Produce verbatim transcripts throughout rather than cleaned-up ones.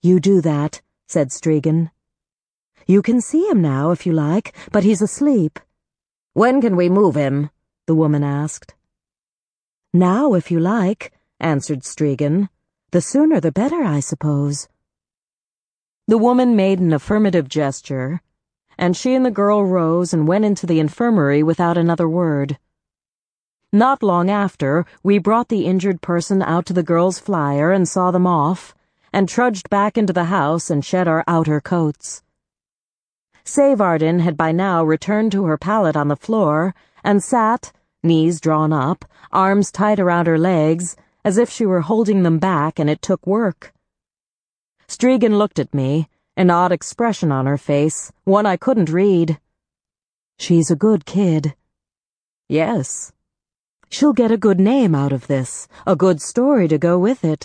"You do that," said Strigan. "You can see him now if you like, but he's asleep." "When can we move him?" the woman asked. "Now if you like," answered Strigan. "The sooner the better, I suppose." The woman made an affirmative gesture, and she and the girl rose and went into the infirmary without another word. Not long after, we brought the injured person out to the girl's flyer and saw them off, and trudged back into the house and shed our outer coats. Savardin had by now returned to her pallet on the floor and sat, knees drawn up, arms tight around her legs, as if she were holding them back and it took work. Strigan looked at me, an odd expression on her face, one I couldn't read. "She's a good kid." "Yes." "She'll get a good name out of this, a good story to go with it."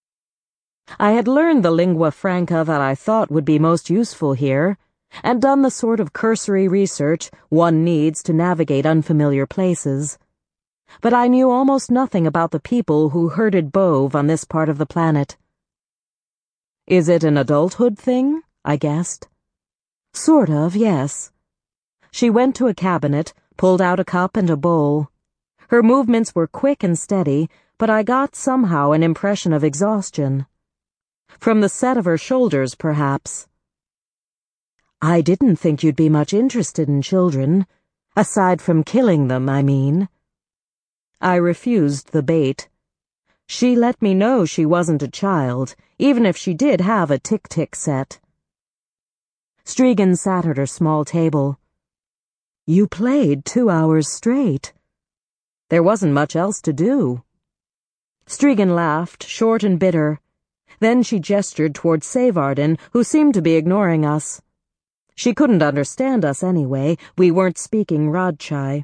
I had learned the lingua franca that I thought would be most useful here, and done the sort of cursory research one needs to navigate unfamiliar places. But I knew almost nothing about the people who herded bove on this part of the planet. "Is it an adulthood thing?" I guessed. "Sort of, yes." She went to a cabinet, pulled out a cup and a bowl. Her movements were quick and steady, but I got somehow an impression of exhaustion. From the set of her shoulders, perhaps. "I didn't think you'd be much interested in children. Aside from killing them, I mean." I refused the bait. She let me know she wasn't a child, even if she did have a tick-tick set. Strigan sat at her small table. "You played two hours straight." "There wasn't much else to do." Strigan laughed, short and bitter. Then she gestured toward Savardin, who seemed to be ignoring us. She couldn't understand us anyway. We weren't speaking Radchai.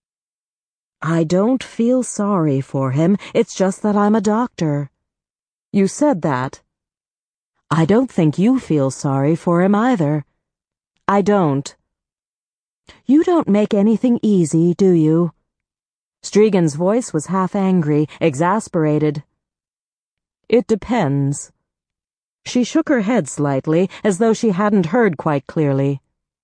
"I don't feel sorry for him. It's just that I'm a doctor." "You said that." "I don't think you feel sorry for him either." "I don't." "You don't make anything easy, do you?" Strigan's voice was half angry, exasperated. "It depends." She shook her head slightly, as though she hadn't heard quite clearly.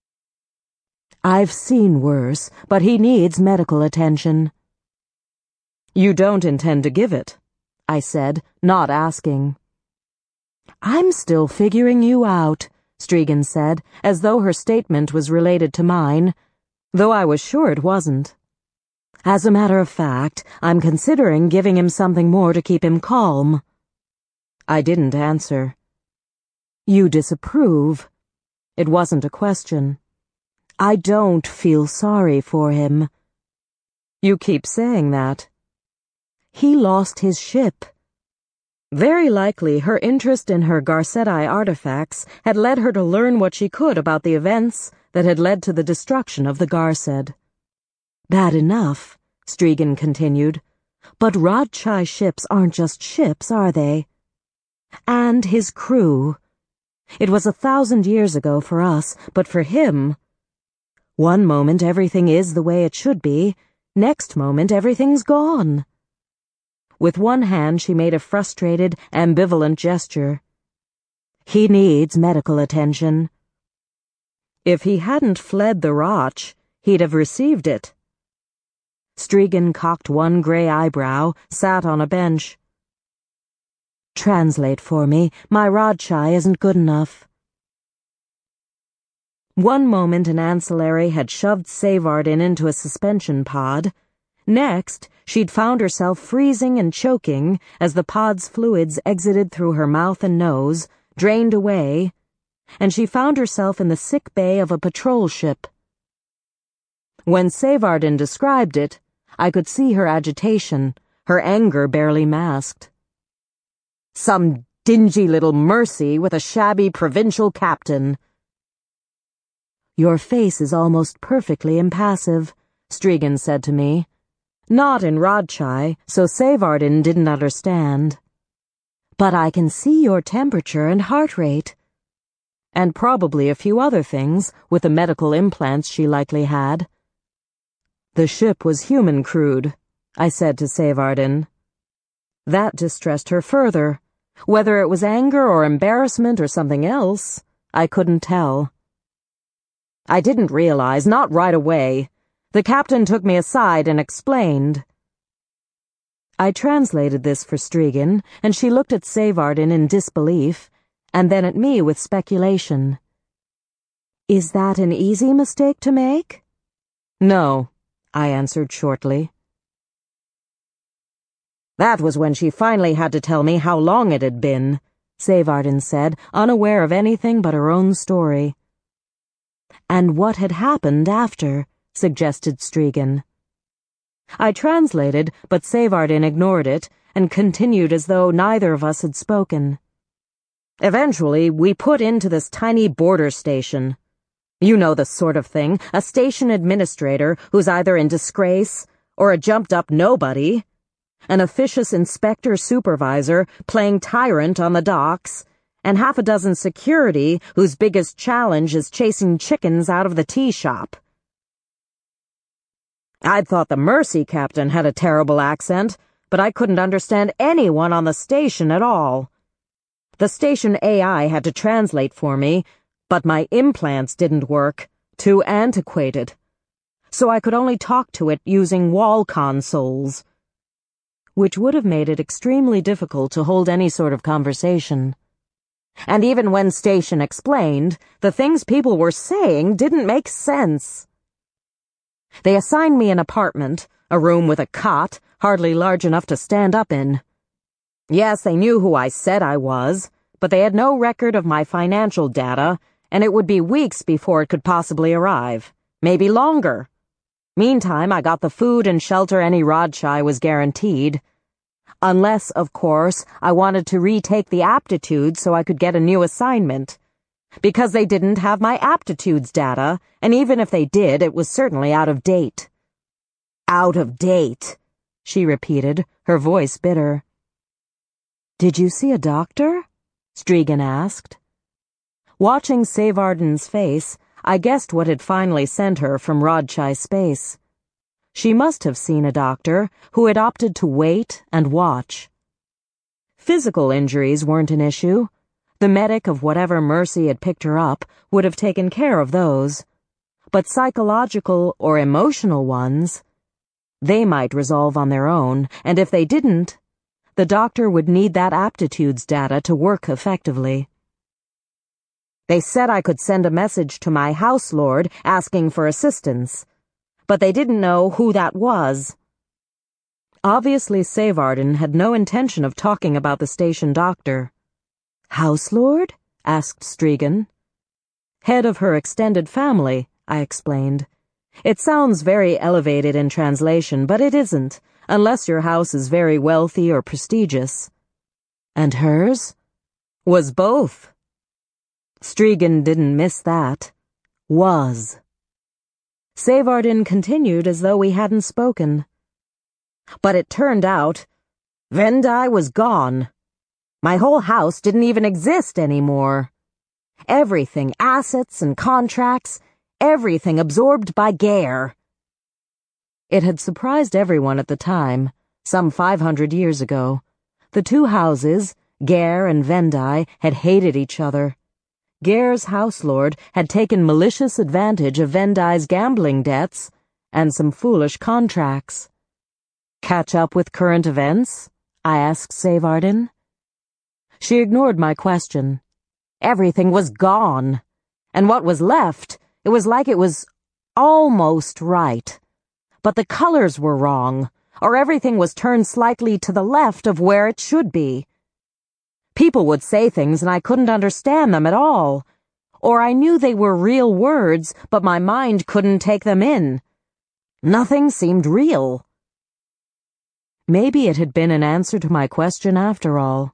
"I've seen worse, but he needs medical attention." "You don't intend to give it," I said, not asking. "I'm still figuring you out," Strigan said, as though her statement was related to mine, though I was sure it wasn't. "As a matter of fact, I'm considering giving him something more to keep him calm." I didn't answer. "You disapprove?" It wasn't a question. "I don't feel sorry for him." "You keep saying that." "He lost his ship." Very likely her interest in her Garcetti artifacts had led her to learn what she could about the events that had led to the destruction of the Garced. "Bad enough," Strigan continued, "but Radchai ships aren't just ships, are they? And his crew. It was a thousand years ago for us, but for him, one moment everything is the way it should be, next moment everything's gone." With one hand she made a frustrated, ambivalent gesture. "He needs medical attention." "If he hadn't fled the Roch, he'd have received it." Strigan cocked one gray eyebrow, sat on a bench. "Translate for me. My Radchai isn't good enough." One moment an ancillary had shoved Savardin into a suspension pod. Next, she'd found herself freezing and choking as the pod's fluids exited through her mouth and nose, drained away, and she found herself in the sick bay of a patrol ship. When Savardin described it, I could see her agitation, her anger barely masked. "Some dingy little Mercy with a shabby provincial captain." "Your face is almost perfectly impassive," Strigan said to me. Not in Radchai, so Savardin didn't understand. "But I can see your temperature and heart rate." And probably a few other things, with the medical implants she likely had. "The ship was human-crewed," I said to Savardin. That distressed her further, Whether it was anger or embarrassment or something else, I couldn't tell. I didn't realize, not right away. The captain took me aside and explained. I translated this for Strigan, and she looked at Savardin in disbelief, and then at me with speculation. Is that an easy mistake to make? No, I answered shortly. That was when she finally had to tell me how long it had been, Savardin said, unaware of anything but her own story. And what had happened after, suggested Strigan. I translated, but Savardin ignored it and continued as though neither of us had spoken. Eventually, we put into this tiny border station. You know the sort of thing, a station administrator who's either in disgrace or a jumped-up nobody, an officious inspector-supervisor playing tyrant on the docks, and half a dozen security whose biggest challenge is chasing chickens out of the tea shop. I'd thought the Mercy captain had a terrible accent, but I couldn't understand anyone on the station at all. The station A I had to translate for me, but my implants didn't work, too antiquated. So I could only talk to it using wall consoles, which would have made it extremely difficult to hold any sort of conversation. And even when Station explained, the things people were saying didn't make sense. They assigned me an apartment, a room with a cot, hardly large enough to stand up in. Yes, they knew who I said I was, but they had no record of my financial data, and it would be weeks before it could possibly arrive. Maybe longer. Meantime, I got the food and shelter any Radchai was guaranteed. Unless, of course, I wanted to retake the aptitudes so I could get a new assignment. Because they didn't have my aptitudes data, and even if they did, it was certainly out of date. Out of date, she repeated, her voice bitter. Did you see a doctor? Strigan asked. Watching Savardin's face, I guessed what had finally sent her from Radchai space. She must have seen a doctor who had opted to wait and watch. Physical injuries weren't an issue. The medic of whatever Mercy had picked her up would have taken care of those. But psychological or emotional ones, they might resolve on their own, and if they didn't, the doctor would need that aptitudes data to work effectively. They said I could send a message to my house lord asking for assistance, but they didn't know who that was. Obviously, Savardin had no intention of talking about the station doctor. House lord? Asked Strigan. Head of her extended family, I explained. It sounds very elevated in translation, but it isn't, unless your house is very wealthy or prestigious. And hers? Was both. Strigan didn't miss that. Was. Savardin continued as though we hadn't spoken. But it turned out, Vendai was gone. My whole house didn't even exist anymore. Everything, assets and contracts, everything absorbed by Gare. It had surprised everyone at the time, some five hundred years ago. The two houses, Gare and Vendai, had hated each other. Gare's house lord had taken malicious advantage of Vendai's gambling debts and some foolish contracts. Catch up with current events? I asked Savardin. She ignored my question. Everything was gone. And what was left, it was like it was almost right. But the colors were wrong, or everything was turned slightly to the left of where it should be. People would say things and I couldn't understand them at all. Or I knew they were real words, but my mind couldn't take them in. Nothing seemed real. Maybe it had been an answer to my question after all.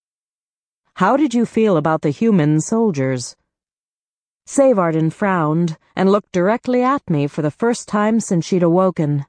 How did you feel about the human soldiers? Savardin frowned and looked directly at me for the first time since she'd awoken.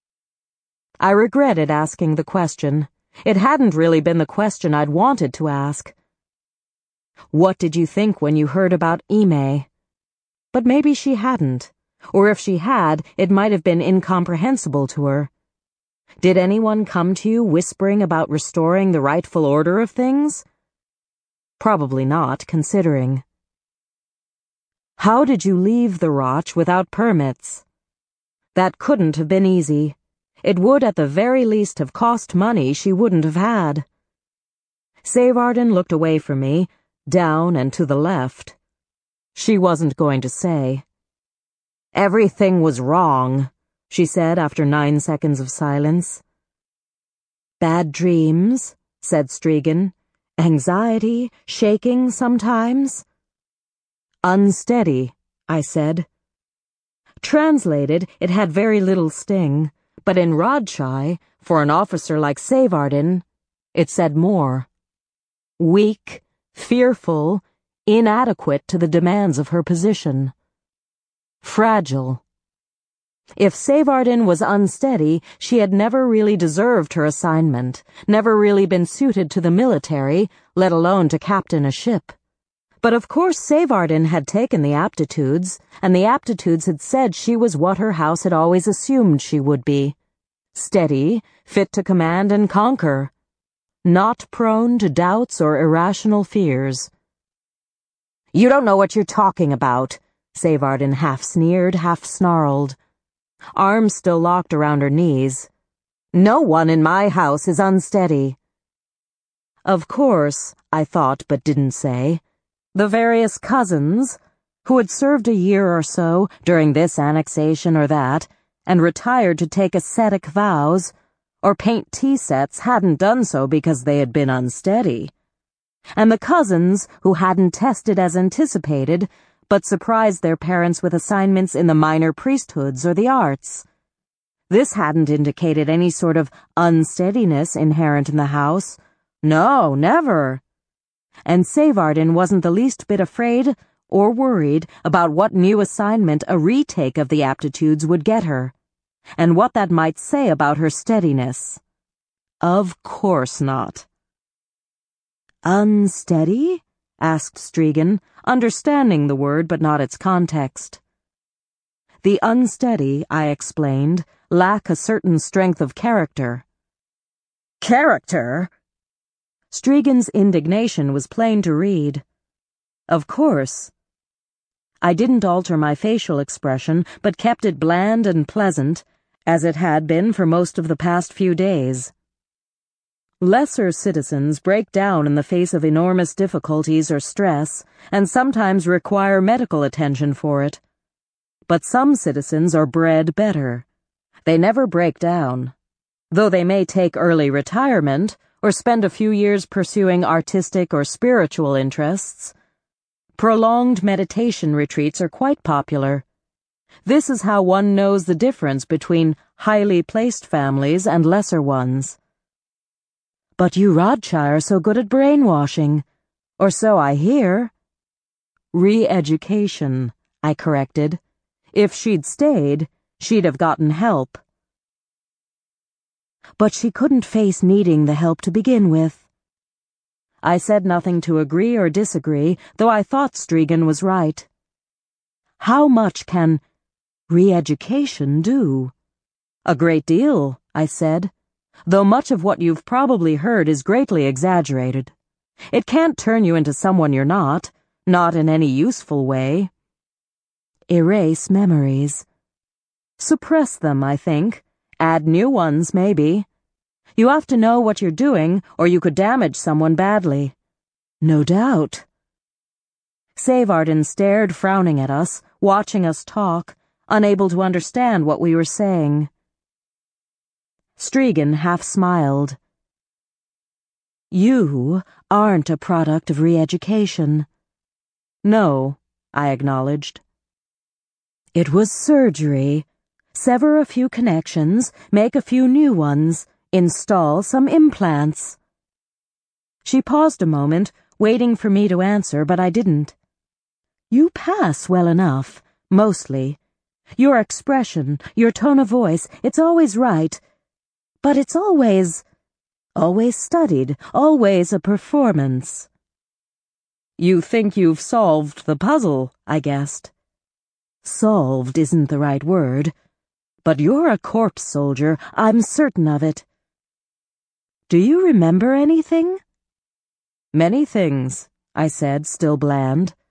I regretted asking the question. It hadn't really been the question I'd wanted to ask. What did you think when you heard about Ime? But maybe she hadn't, or if she had, it might have been incomprehensible to her. Did anyone come to you whispering about restoring the rightful order of things? Probably not, considering. How did you leave the Roch without permits? That couldn't have been easy. It would at the very least have cost money she wouldn't have had. Savardin looked away from me, down and to the left. She wasn't going to say. Everything was wrong, she said after nine seconds of silence. Bad dreams, said Strigan. Anxiety, shaking sometimes. Unsteady, I said. Translated, it had very little sting, but in Radchai, for an officer like Savardin, it said more. Weak, fearful, inadequate to the demands of her position. Fragile. If Savardin was unsteady, she had never really deserved her assignment, never really been suited to the military, let alone to captain a ship. But of course Savardin had taken the aptitudes, and the aptitudes had said she was what her house had always assumed she would be. Steady, fit to command and conquer. Not prone to doubts or irrational fears. You don't know what you're talking about, Savardin half sneered, half snarled. Arms still locked around her knees. No one in my house is unsteady. Of course, I thought but didn't say, the various cousins, who had served a year or so during this annexation or that, and retired to take ascetic vows, or paint tea sets, hadn't done so because they had been unsteady. And the cousins who hadn't tested as anticipated, but surprised their parents with assignments in the minor priesthoods or the arts. This hadn't indicated any sort of unsteadiness inherent in the house. No, never. And Savardin wasn't the least bit afraid or worried about what new assignment a retake of the aptitudes would get her, and what that might say about her steadiness. Of course not. Unsteady? Asked Strigan, understanding the word but not its context. The unsteady, I explained, lack a certain strength of character. Character? Strigan's indignation was plain to read. Of course. I didn't alter my facial expression, but kept it bland and pleasant, as it had been for most of the past few days. Lesser citizens break down in the face of enormous difficulties or stress, and sometimes require medical attention for it. But some citizens are bred better. They never break down, though they may take early retirement or spend a few years pursuing artistic or spiritual interests. Prolonged meditation retreats are quite popular. This is how one knows the difference between highly placed families and lesser ones. But you Radchai are so good at brainwashing, or so I hear. Re-education, I corrected. If she'd stayed, she'd have gotten help. But she couldn't face needing the help to begin with. I said nothing to agree or disagree, though I thought Strigan was right. How much can re-education do? A great deal, I said, though much of what you've probably heard is greatly exaggerated. It can't turn you into someone you're not, not in any useful way. Erase memories. Suppress them, I think. Add new ones, maybe. You have to know what you're doing, or you could damage someone badly. No doubt. Savardin stared frowning at us, watching us talk, unable to understand what we were saying. Strigan half smiled. You aren't a product of re-education. No, I acknowledged. It was surgery. Sever a few connections, make a few new ones, install some implants. She paused a moment, waiting for me to answer, but I didn't. You pass well enough, mostly. Your expression, your tone of voice, it's always right. But it's always, always studied, always a performance. You think you've solved the puzzle, I guessed. Solved isn't the right word. But you're a corpse soldier, I'm certain of it. Do you remember anything? Many things, I said, still bland.